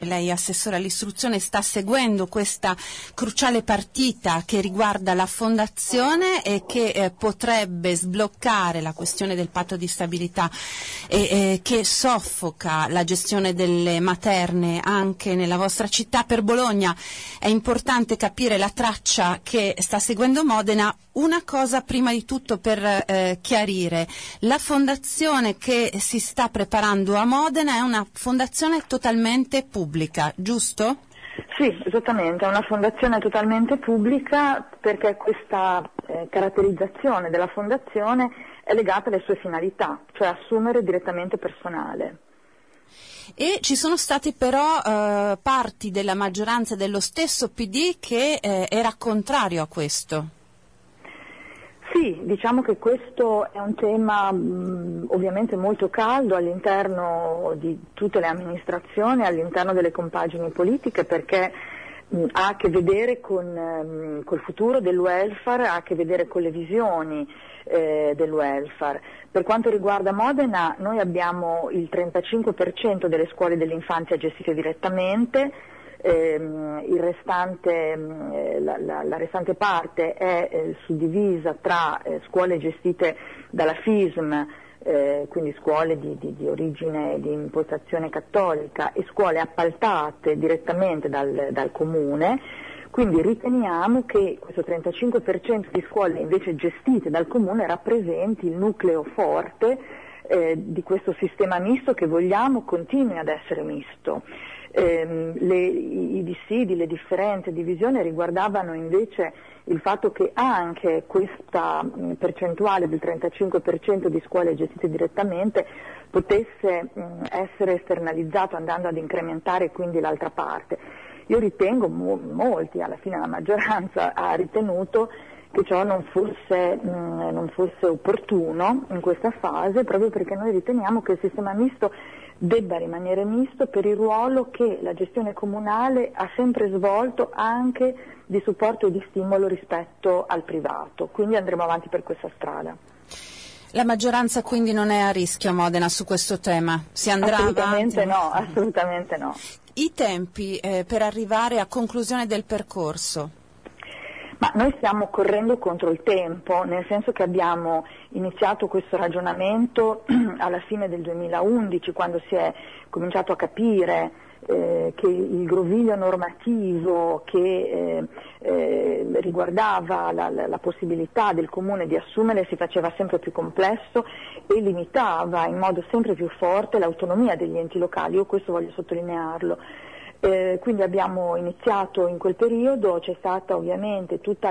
lei, assessore all'istruzione, sta seguendo questa cruciale partita che riguarda la fondazione e che potrebbe sbloccare la questione del patto di stabilità e che soffoca la gestione delle materne anche nella vostra città. Per Bologna è importante capire la traccia che sta seguendo Modena. Una cosa prima di tutto per chiarire: la fondazione che si sta preparando a Modena è una fondazione totalmente pubblica, giusto? Sì, esattamente, è una fondazione totalmente pubblica perché questa caratterizzazione della fondazione è legata alle sue finalità, cioè assumere direttamente personale. E ci sono stati però parti della maggioranza dello stesso PD che era contrario a questo. Sì, diciamo che questo è un tema ovviamente molto caldo all'interno di tutte le amministrazioni, all'interno delle compagini politiche, perché ha a che vedere con col futuro del welfare, ha a che vedere con le visioni del welfare. Per quanto riguarda Modena, noi abbiamo il 35% delle scuole dell'infanzia gestite direttamente. Il restante, la restante parte è suddivisa tra scuole gestite dalla FISM, quindi scuole di origine, di impostazione cattolica, e scuole appaltate direttamente dal comune. Quindi riteniamo che questo 35% di scuole invece gestite dal comune rappresenti il nucleo forte di questo sistema misto che vogliamo continui ad essere misto. I dissidi, le differenze, divisioni riguardavano invece il fatto che anche questa percentuale del 35% di scuole gestite direttamente potesse essere esternalizzato andando ad incrementare quindi l'altra parte. Io ritengo, molti, alla fine la maggioranza ha ritenuto che ciò non fosse opportuno in questa fase, proprio perché noi riteniamo che il sistema misto debba rimanere misto per il ruolo che la gestione comunale ha sempre svolto anche di supporto e di stimolo rispetto al privato, quindi andremo avanti per questa strada. La maggioranza quindi non è a rischio a Modena su questo tema? Si andrà assolutamente avanti? No, assolutamente no. I tempi per arrivare a conclusione del percorso? Ma noi stiamo correndo contro il tempo, nel senso che abbiamo iniziato questo ragionamento alla fine del 2011, quando si è cominciato a capire che il groviglio normativo che riguardava la possibilità del comune di assumere si faceva sempre più complesso e limitava in modo sempre più forte l'autonomia degli enti locali. Io questo voglio sottolinearlo. Quindi abbiamo iniziato in quel periodo, c'è stata ovviamente tutta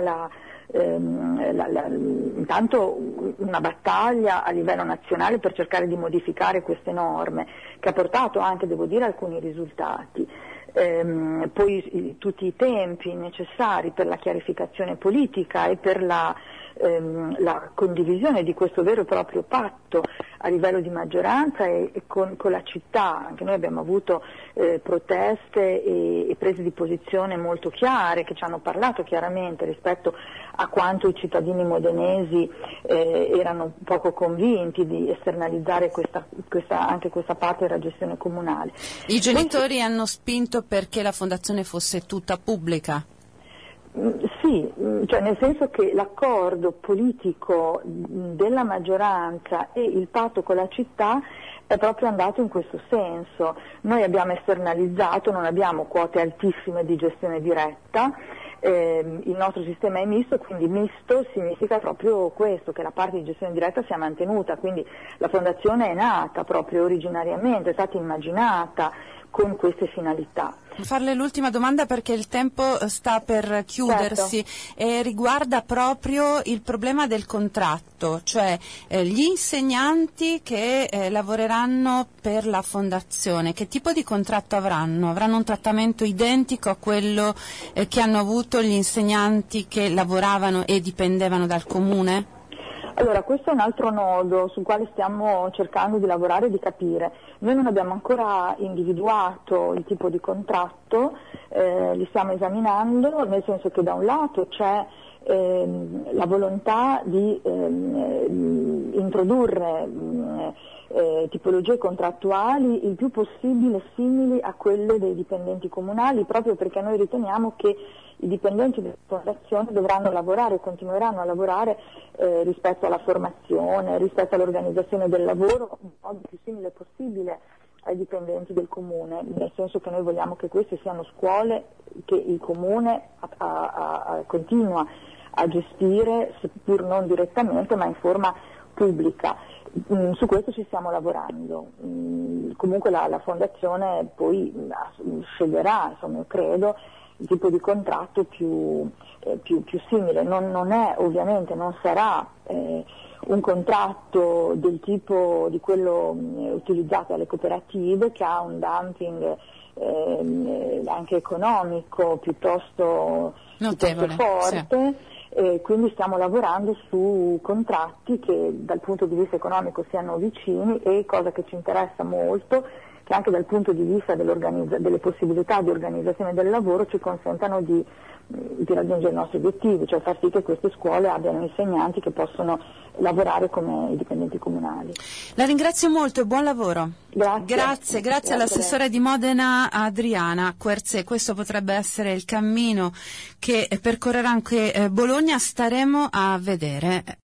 intanto una battaglia a livello nazionale per cercare di modificare queste norme, che ha portato anche, devo dire, alcuni risultati. Poi tutti i tempi necessari per la chiarificazione politica e per la condivisione di questo vero e proprio patto a livello di maggioranza e con la città. Anche noi abbiamo avuto proteste e prese di posizione molto chiare che ci hanno parlato chiaramente rispetto a quanto i cittadini modenesi erano poco convinti di esternalizzare anche questa parte della gestione comunale. I genitori hanno spinto perché la fondazione fosse tutta pubblica? Sì, cioè nel senso che l'accordo politico della maggioranza e il patto con la città è proprio andato in questo senso. Noi abbiamo esternalizzato, non abbiamo quote altissime di gestione diretta, il nostro sistema è misto, quindi misto significa proprio questo, che la parte di gestione diretta sia mantenuta, quindi la fondazione è nata proprio originariamente, è stata immaginata con queste finalità. Farle l'ultima domanda perché il tempo sta per chiudersi. Certo. E riguarda proprio il problema del contratto, cioè gli insegnanti che lavoreranno per la fondazione, che tipo di contratto avranno? Avranno un trattamento identico a quello che hanno avuto gli insegnanti che lavoravano e dipendevano dal comune? Allora, questo è un altro nodo sul quale stiamo cercando di lavorare e di capire. Noi non abbiamo ancora individuato il tipo di contratto, li stiamo esaminando, nel senso che da un lato c'è la volontà di introdurre tipologie contrattuali il più possibile simili a quelle dei dipendenti comunali, proprio perché noi riteniamo che i dipendenti della fondazione dovranno lavorare, continueranno a lavorare rispetto alla formazione, rispetto all'organizzazione del lavoro in modo più simile possibile ai dipendenti del comune, nel senso che noi vogliamo che queste siano scuole che il comune continua a gestire, seppur non direttamente, ma in forma pubblica. Su questo ci stiamo lavorando. Comunque la fondazione poi sceglierà, insomma, io credo, il tipo di contratto più simile. Non è, ovviamente non sarà un contratto del tipo di quello utilizzato dalle cooperative, che ha un dumping anche economico piuttosto forte. Sì. Quindi stiamo lavorando su contratti che dal punto di vista economico siano vicini e, cosa che ci interessa molto, che anche dal punto di vista delle possibilità di organizzazione del lavoro ci consentano di raggiungere i nostri obiettivi, cioè far sì che queste scuole abbiano insegnanti che possono lavorare come i dipendenti comunali. La ringrazio molto e buon lavoro. Grazie all'assessore di Modena Adriana Querce. Questo potrebbe essere il cammino che percorrerà anche Bologna, staremo a vedere.